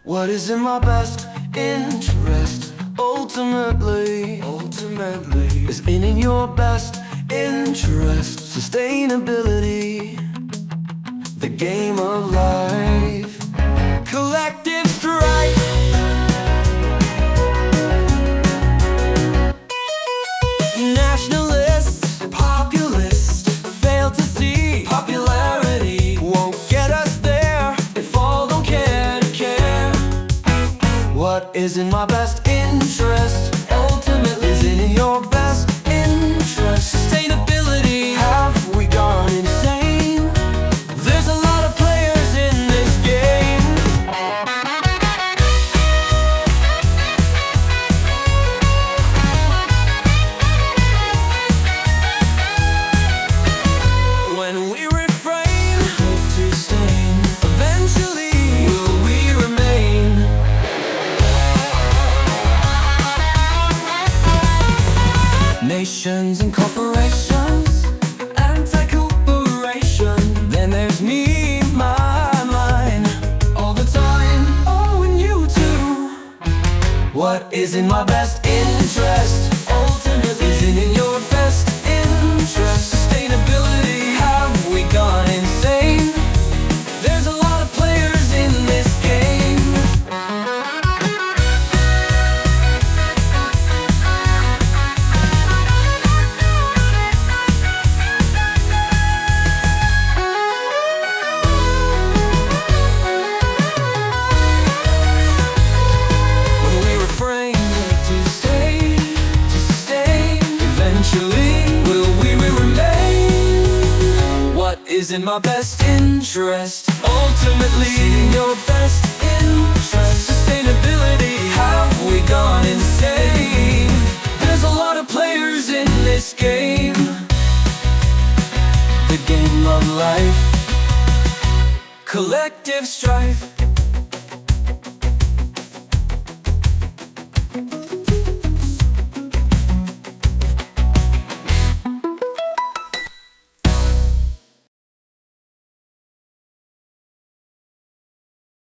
What is in my best interest? Ultimately, is in your best interest. Sustainability, the game of life. Collective strife. Nationalists, populists fail to see popularity won't get us there if all don't care to care. What is in my best interest? Ultimately is in your best interest. Sustainability, have we gone insane? There's a lot of players in this game. When we refrain to stain, eventually will we remain? Nations and corporations, anti-cooperation. Then there's me, my mind, all the time. Oh, and you too. What is in my best interest? Ultimately is in your best interest. Sustainability, have we gone insane? There's a lot of players in this game. Will we remain? What is in my best interest? Ultimately in your best interest. Sustainability, have we gone insane? There's a lot of players in this game. The game of life. Collective strife.